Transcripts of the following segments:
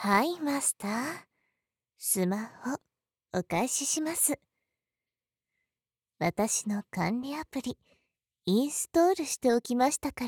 はい、マスター。スマホ、お返しします。私の管理アプリ、インストールしておきましたから。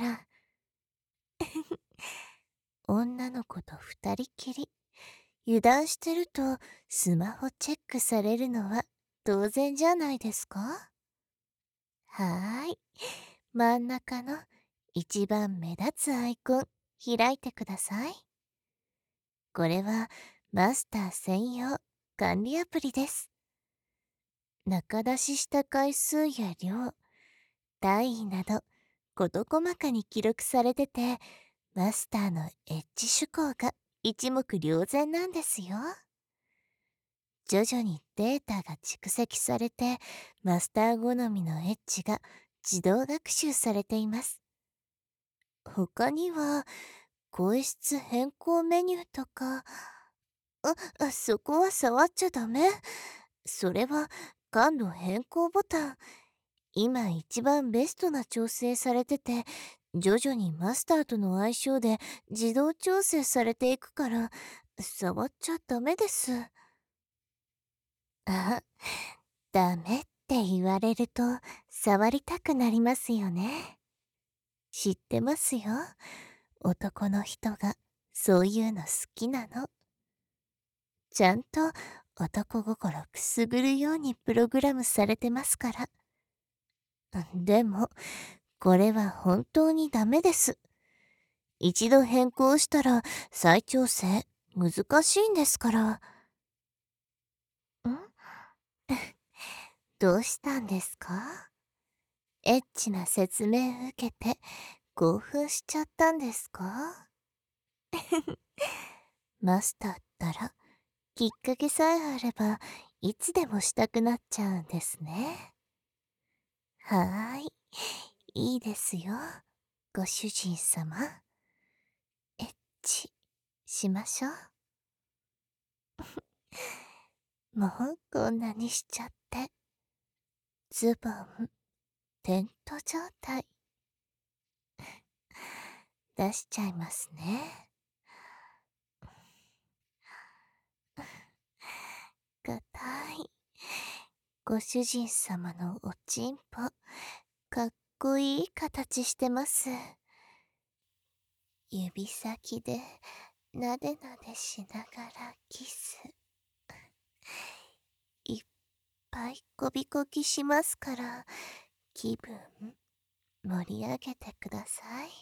女の子と二人きり。油断してると、スマホチェックされるのは当然じゃないですか？はーい。真ん中の一番目立つアイコン、開いてください。これは、マスター専用管理アプリです。中出しした回数や量、単位など、事細かに記録されてて、マスターのエッジ趣向が一目瞭然なんですよ。徐々にデータが蓄積されて、マスター好みのエッジが自動学習されています。他には、声質変更メニューとか、そこは触っちゃダメ。それは感度変更ボタン。今一番ベストな調整されてて、徐々にマスターとの相性で自動調整されていくから、触っちゃダメです。あ、ダメって言われると触りたくなりますよね。知ってますよ。男の人がそういうの好きなの。ちゃんと男心くすぐるようにプログラムされてますから。でも、これは本当にダメです。一度変更したら再調整難しいんですから。どうしたんですか？エッチな説明受けて興奮しちゃったんですか？マスターったらきっかけさえあればいつでもしたくなっちゃうんですね。はーい。いいですよ。ご主人様。エッチしましょう。もうこんなにしちゃって。ズボン、テント状態。出しちゃいますね。硬い。ご主人様のおちんぽ、かっこいい形してます。指先でなでなでしながらキス。いっぱいこびこきしますから、気分盛り上げてください。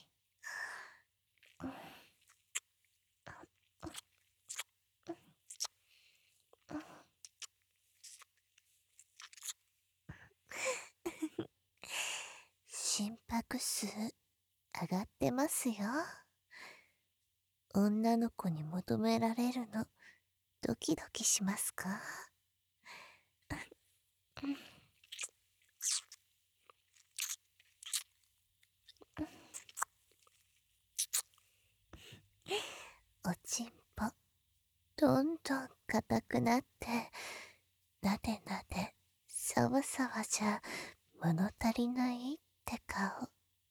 心拍数上がってますよ。女の子に求められるのドキドキしますか？おちんぽどんどん硬くなって、なでなでさわさわじゃ物足りないって顔。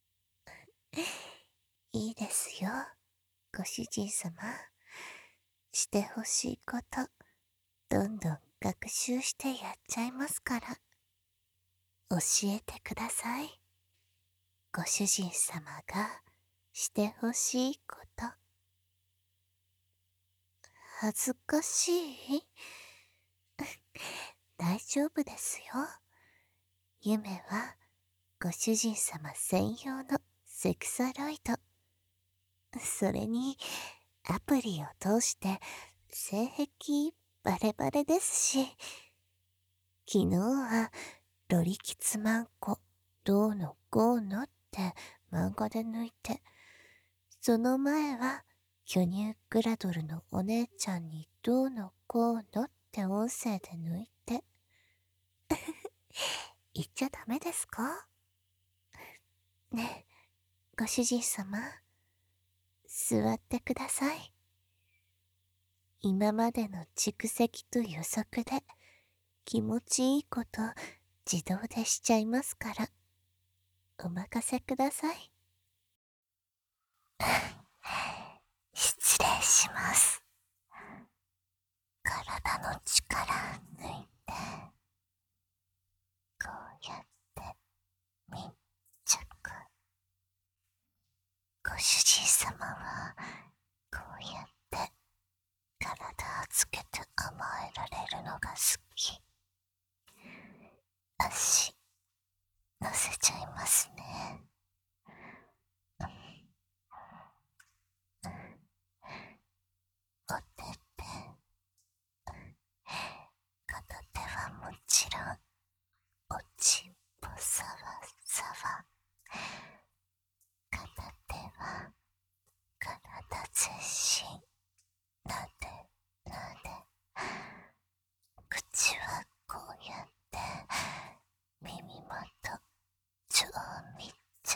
いいですよ、ご主人様。してほしいことどんどん学習してやっちゃいますから。教えてください。ご主人様がしてほしいこと。恥ずかしい？大丈夫ですよ。夢はご主人様専用のセクサロイド。それにアプリを通して性癖バレバレですし、昨日はロリキツマンコどうのこうのって漫画で抜いて、その前は巨乳グラドルのお姉ちゃんにどうのこうのって音声で抜いて。言っちゃダメですか？ねえ、ご主人様、座ってください。今までの蓄積と予測で気持ちいいこと自動でしちゃいますから、お任せください。失礼します。 体の力抜いて、こうやって密着。ご主人様はこうやって体預けて甘えられるのが好き。足乗せちゃいますね。おてて、片手はもちろんおちんぽさわさわ。片手は体全身なでなで。口はこうやって耳元超密着。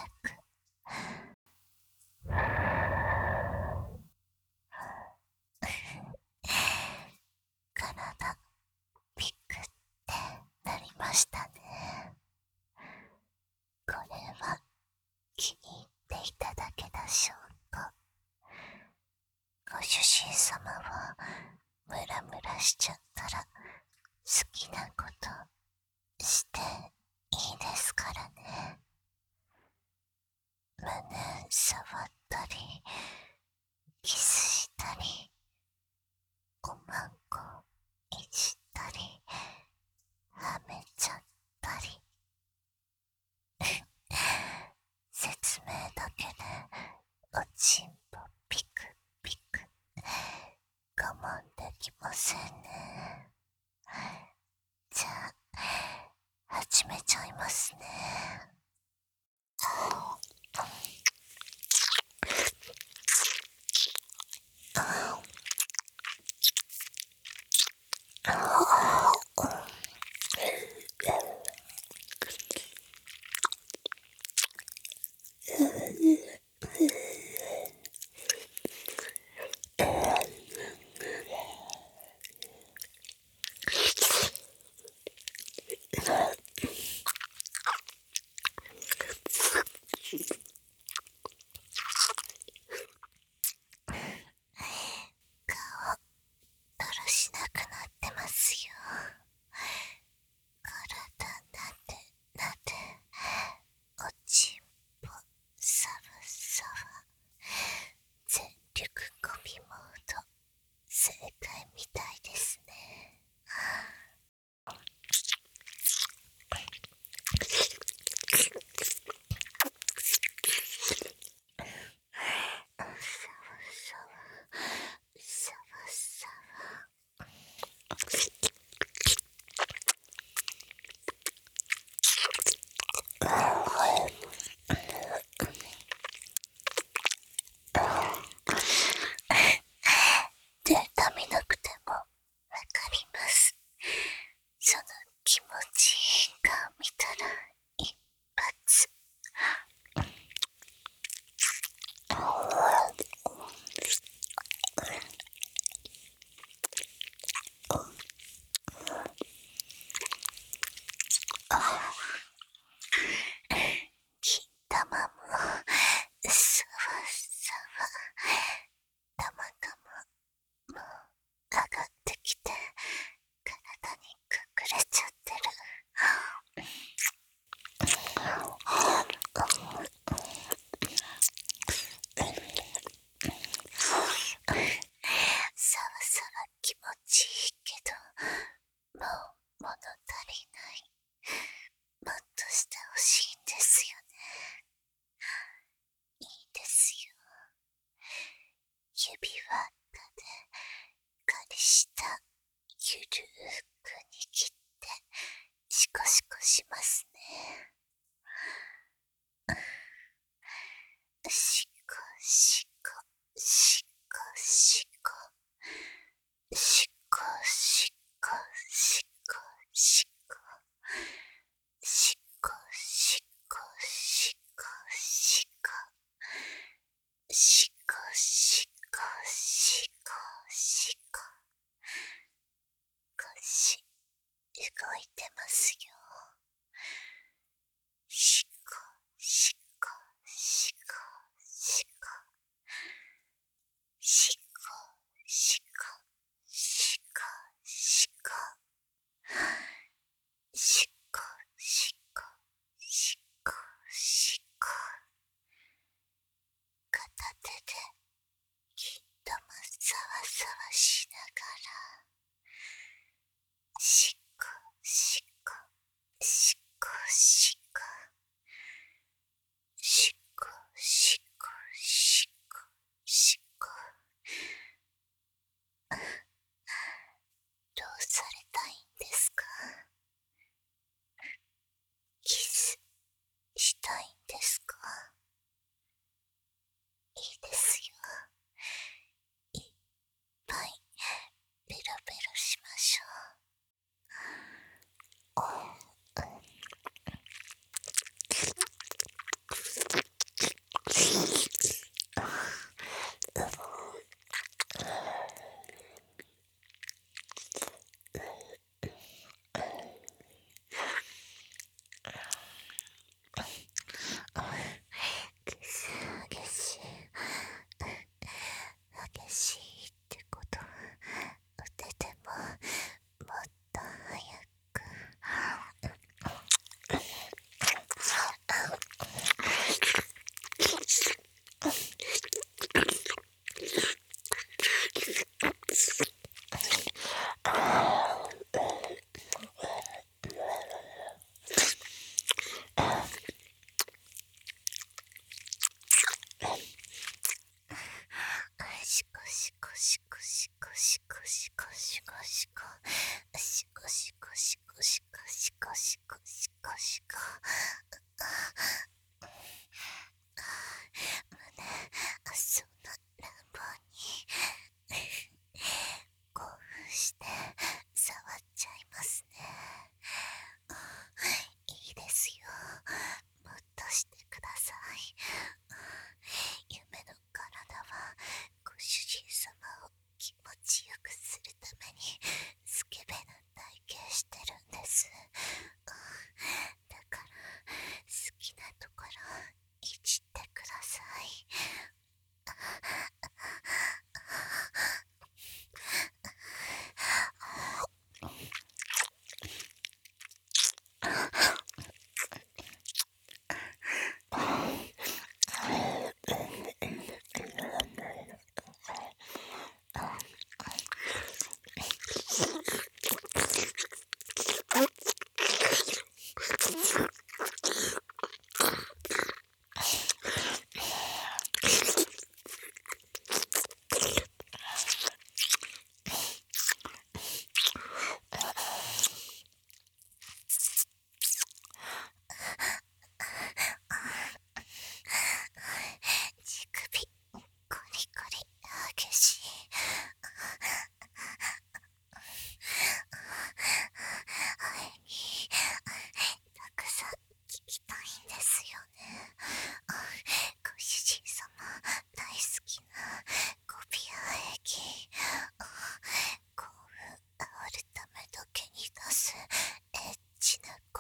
体ピクってなりましたね。これは気に入っていただけた証拠。ご主人様はムラムラしちゃったら好きなことしていいですからね。胸触ったりキスしたりおまんこいじったりはめちゃったり説明だけでおちんぽピクピク我慢できませんね。じゃあ始めちゃいますね。だらしなくなってますよ。体なでなで、おちんぽさわさわ。全力ゴミモード正解みたいですね。さわさわさわさデータ見なくてもわかります。その気持ちいい顔見たら一発。金玉もさわさわ。玉がもう上がってきて体に隠れちゃってる。さわさわ気持ちいいけど、もう物足りない。もっとしてほしいんですよね。いいですよ。指輪っかで仮下ゆるーく握ってシコシコしますね。シコシコシコシコシコシコシコシコシコシコシコシコシコシコシコシコ。腰動いてますよ。シコシコシコシコシコシコシコシさわしながら、しこしこしこしこしこしこしこしこ、どうされたいんですか？キスしたいんですか？いいですよ。いっぱいベロベロしましょう。キス激しい。激しいってこと打ててももっと早く。しこしこしこしこしこしこしこしこしこしこしこしこしこしこしこしこ、胸そんな乱暴に興奮して触っちゃいますね。いいですよ、もっとしてください。夢の体はご主人様を気持ちよくするためにスケベな体型してるんです。だから好きなところいじってください。乳首コリコリ激しい。たくさん聞きたいんですよね。ご主人様大好きなゴビア液。興奮煽るためだけに出すエッチな声。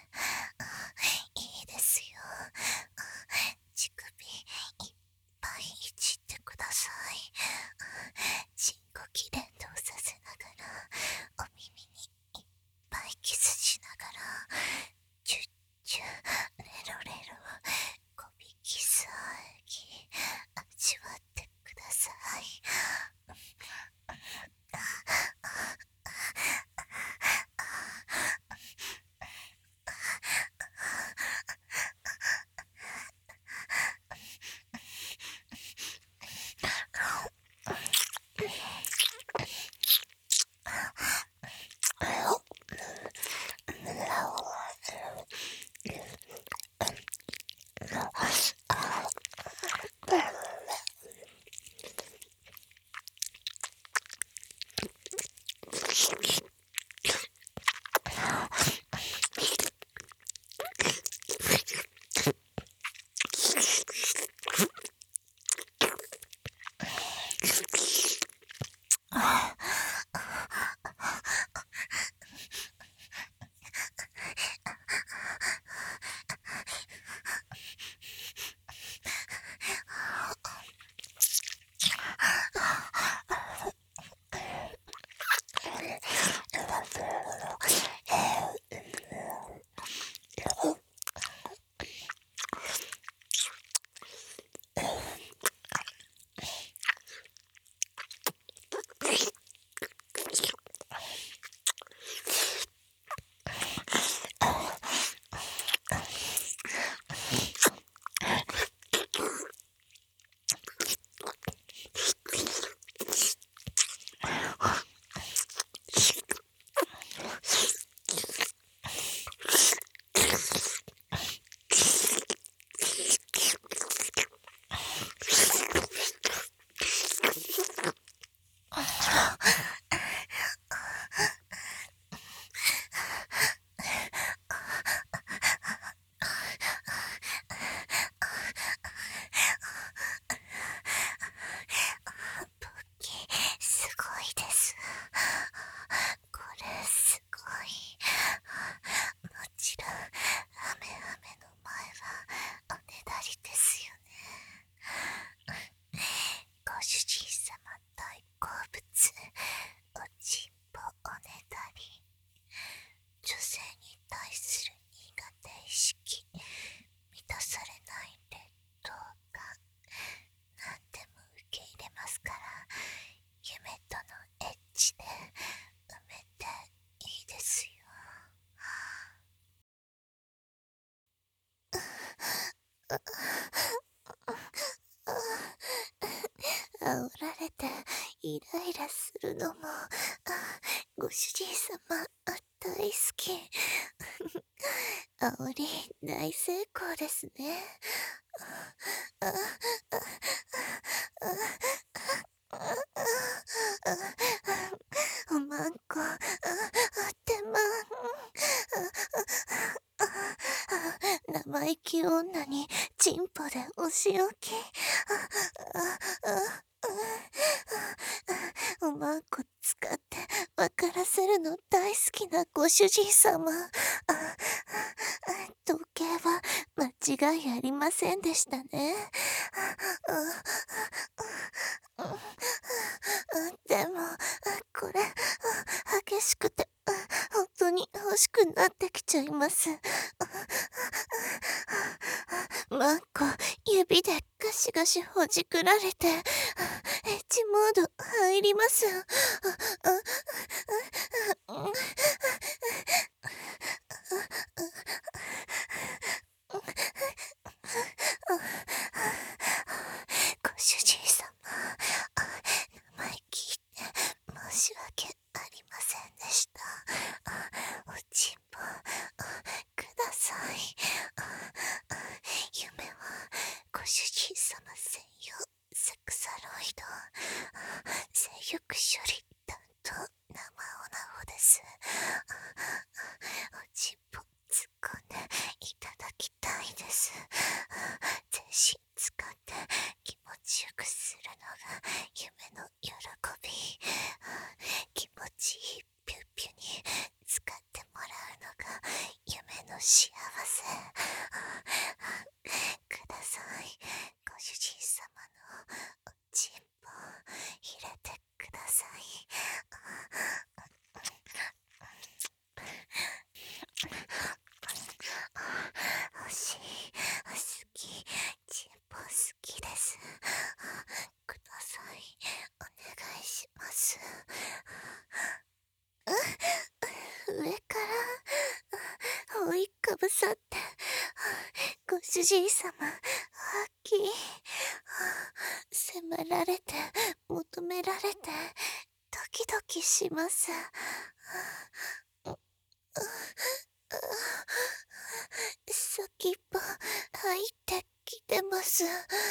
いいですよ。乳首いっぱいいじってください。深呼吸連動させながらお耳にいっぱいキスしながらチュッチュレロレロゴビキス液味わってください。 イライラするのも、ご主人様、大好き。煽り大成功ですね。ああああおまんこ、てまん。生意気女にチンポでお仕置き。おまんこ使って分からせるの大好きなご主人様。時計は間違いありませんでしたね。でも、これ、激しくて、本当に欲しくなってきちゃいます。マンコ、指でガシガシほじくられて、エッジモード入ります。ご主人様、生意気言って申し訳ありませんでした。おちんぽ、ください。夢はご主人様専用セクサロイド、性欲処理担当生オナホです。おちんぽ突っ込んでいただきたいです。全身使って気持ちよくするのが夢の喜び。気持ちいいピュッピュに使ってもらうのが夢の幸せ。ください。ご主人様のおちんぽ入れてください。欲しい、好き、ちんぽ好きです。ください。お願いします。上から覆いかぶさって、ご主人様、き迫られて、求められて、ドキドキします。先っぽ入ってきてます。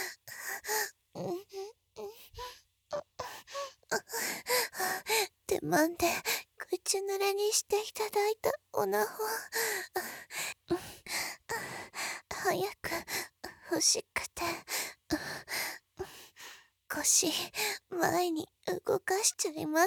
手間で口濡れにしていただいたオナホ。早く欲しくて、腰前に動かしちゃいます。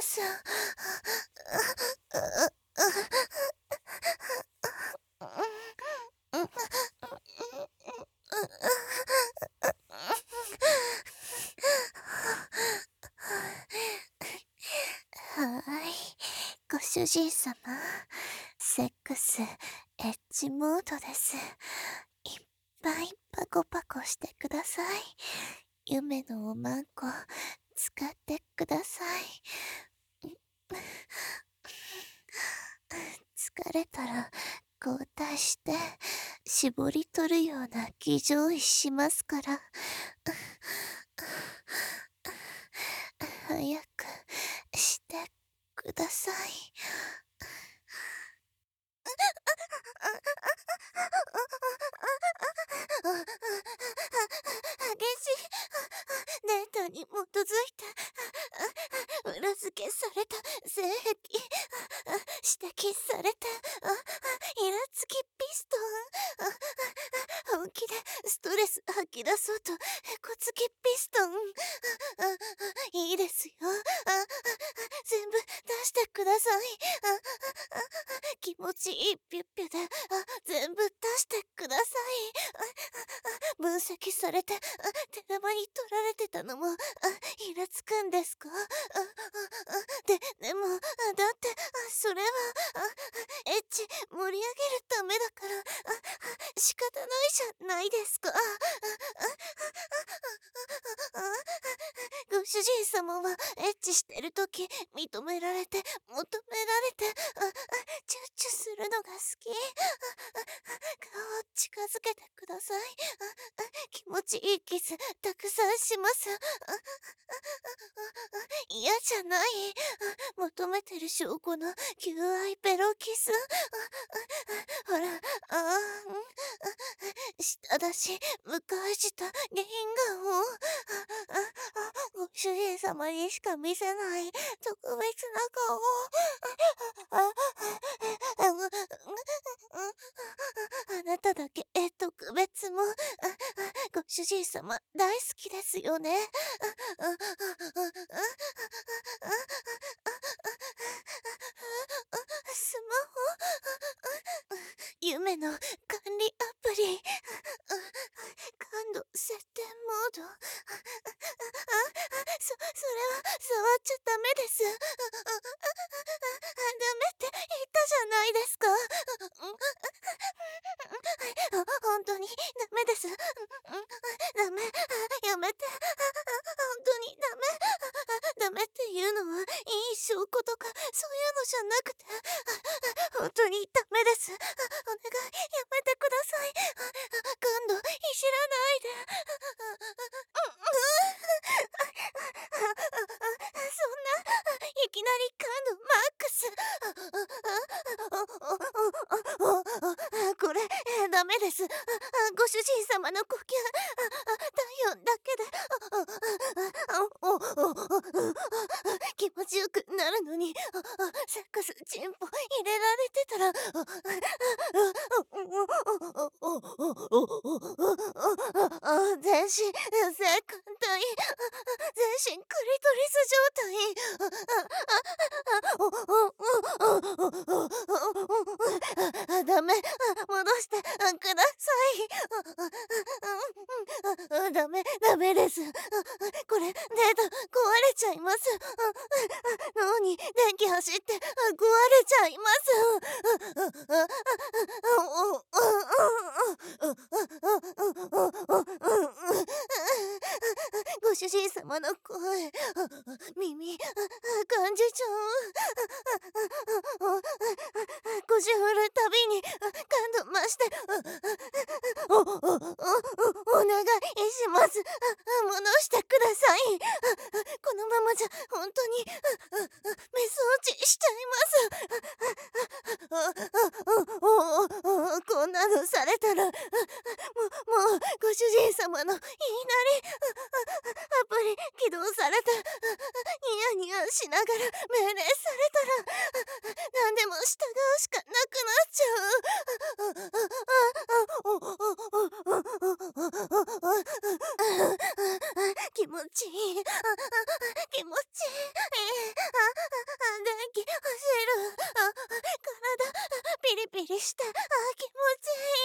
ご主人様、セックス、エッジモードです。いっぱいパコパコしてください。夢のおまんこ、使ってください。疲れたら交代して絞り取るような騎乗位しますから。早くしてください。激しいデータに基づいて裏付けされた性癖、指摘されたイラつきピストン、本気でストレス吐き出そうとへこつきピストン、いいですよ、全部出してください。気持ちいいピュッピュで全部出してください。分析されて手玉に取られてたのもイラつくんですか？でもだってそれはエッチ盛り上げるためだから仕方ないじゃないですか。ご主人様はエッチしてるとき認められて求められて、チュッチュするのが好き。顔近づけてください。気持ちいいキスたくさんします。嫌じゃない。求めてる証拠の求愛ペロキス。ほら、舌出し、迎えした原顔。ご主人様にしか見せない特別な顔。あなただけ特別も。ご主人様大好きですよね。スマホ、夢の管理アプリ、感度設定モード。それは触っちゃダメです。ダメって言ったじゃないですか。本当にダメです。ダメ。やめて。本当にダメ。ダメっていうのはいい証拠とかそういうのじゃなくて、本当にダメです。お願いやめてください。今度いじらないで。そんないきなり感度マックス。これダメです。ご主人様の呼吸体温だけで気持ちよくなるのに、セックスチンポ入れられてたら、全身性感帯、全身クリトリス状態。ダメ、戻してください。ダメ、ダメです。これデータ壊れちゃいます。脳に電気走って壊れちゃいます。ご主人様の声、耳、感じちゃう。腰振るたびに感度増して、お願いします。戻してください。このままじゃ本当にメス落ちしちゃいます。こんなのされたら、もうご主人様の言いなりアプリ起動されて、ニヤニヤしながら命令されたら、何でも従うしかなくなっちゃう。気持ちいい。気持ちいい。電気走る。体ピリピリして、気持ち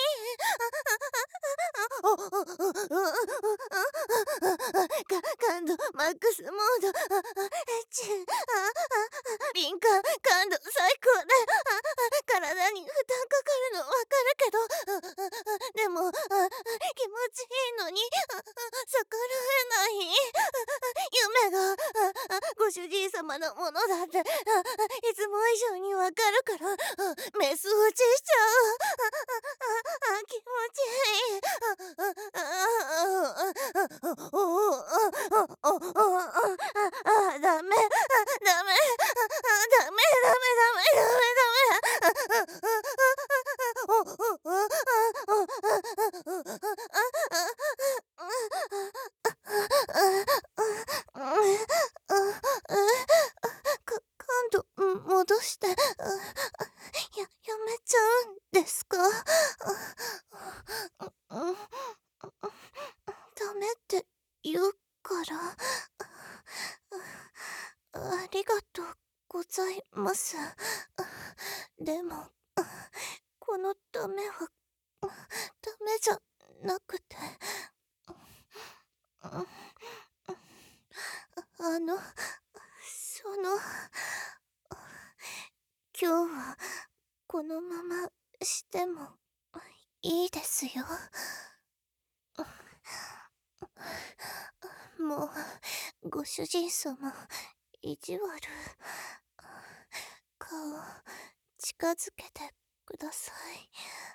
いい。感度マックスモード。敏感感度最高で、体に負担かかるのわかるけど、でも気持ちいいのに逆らえない。夢がご主人様のものだっていつも以上にわかるから、メス落ちしちゃう。気持ちいい。ダメ、ダメ、ダメ、ダメ、ダメ、ダメ、ダメ。感度戻して、やめちゃうんですか？ダメって言うから。ありがとうございます。でも、このダメは、ダメじゃなくて、今日はこのまましてもいいですよ。もうご主人様意地悪。顔近づけてください。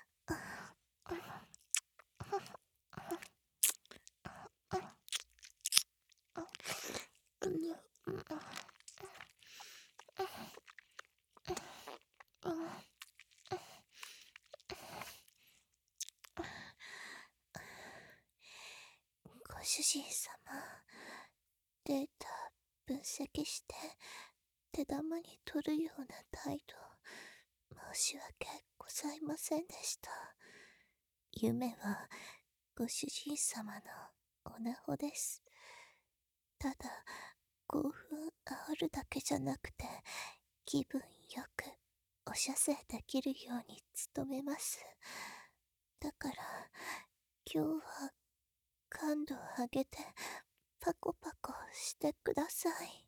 ご主人様、データ分析して手玉に取るような態度、申し訳ございませんでした。夢はご主人様のおなほです。ただ、興奮煽るだけじゃなくて、気分よくお射精できるように努めます。だから、今日は感度を上げてパコパコしてください。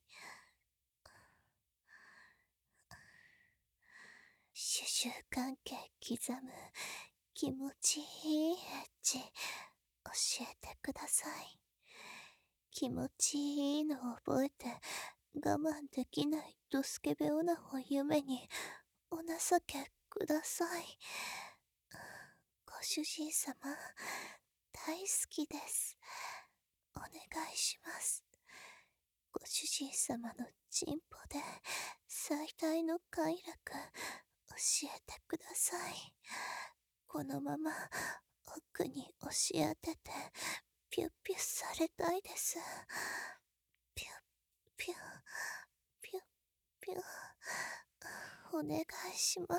主従関係刻む気持ちいいエッチ教えてください。気持ちいいのを覚えて我慢できないドスケベオナホ夢にお情けください。ご主人様、大好きです。お願いします。ご主人様のチンポで最大の快楽教えてください。このまま奥に押し当ててピュッピュッされたいです。ピュッピュッピュッピュッお願いします。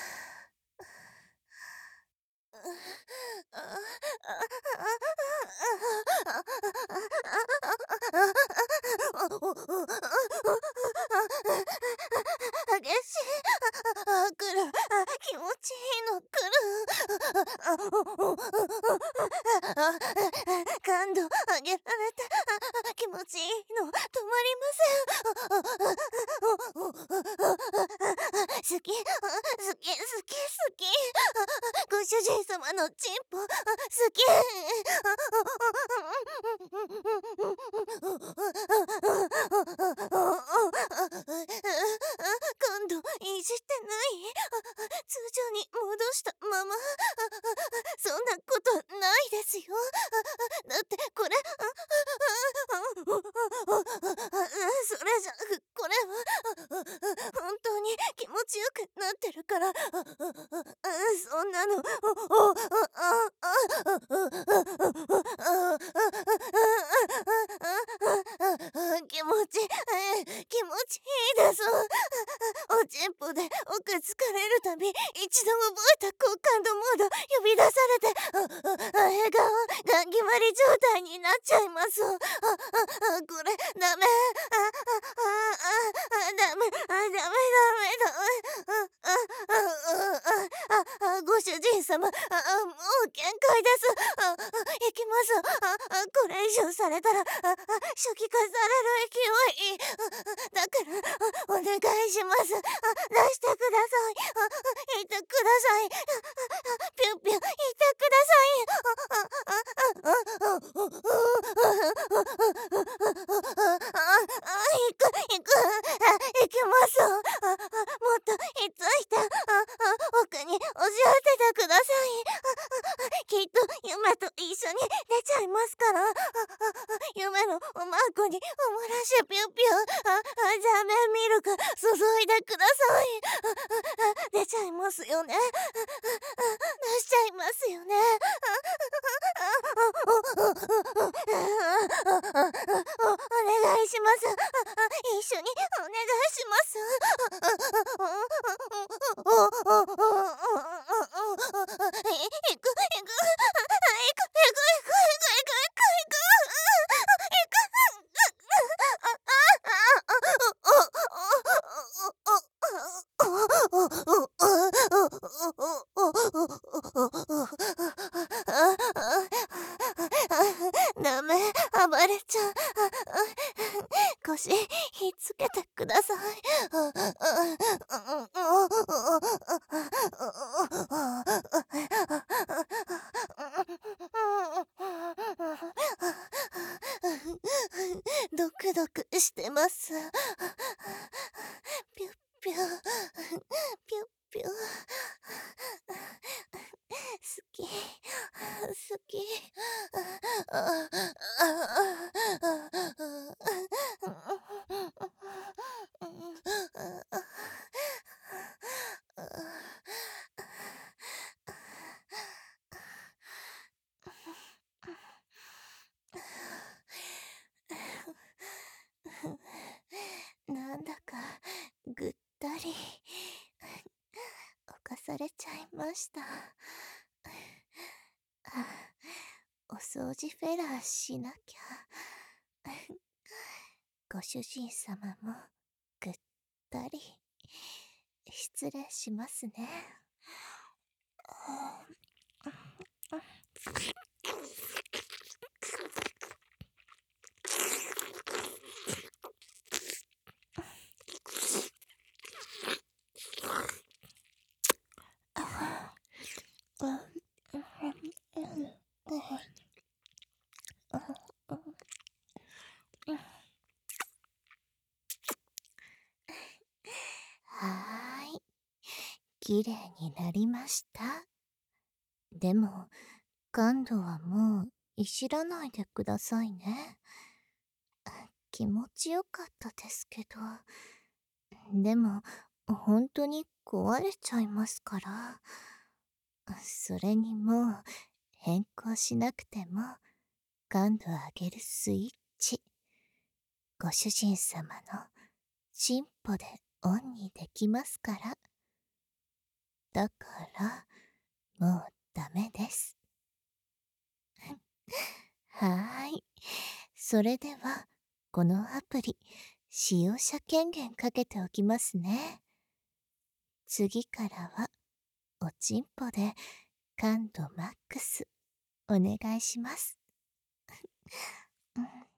激しい。来る。気持ちいいの来る。感度上げられて気持ちいいの止まりません。好き好き好き好き。ご主人様のチンポ好き。今度いじってない？通常に戻したまま。そんなことないですよ。だってこれそれじゃこれは本当に気持ちよくなってるから。そんなの気持ちいいです。おちんぽで奥疲れるたび一度覚えた高感度モード呼び出されて笑顔がん決まり状態になっちゃいます。これダメ。ダメご主人様、もう限界です。行きます。これ以上されたら初期化される勢い。だからお願いします。出してください。いてください。ピュンピュンいてください。行きます。もっとひっついて奥に押し当ててください。きっと夢と一緒に出ちゃいますから。夢のおまんこにおもらしピュンピュンザメミルク注いでください。出ちゃいますよね。出しちゃいますよね。お願いします。一緒にお願いします。行く。ダメ、暴れちゃう。腰ひっつけてください。ドクドクしてます。 ぐったり犯されちゃいました。あ、お掃除フェラーしなきゃ。ご主人様もぐったり。失礼しますね。はーい。きれいになりました。でも、感度はもういじらないでくださいね。気持ちよかったですけど。でも、本当に壊れちゃいますから。それにもう、変更しなくても、感度上げるスイッチ。ご主人様のチンポでオンにできますから。だから、もうダメです。はーい。それでは、このアプリ、使用者権限かけておきますね。次からは、おちんぽで感度マックス、お願いします。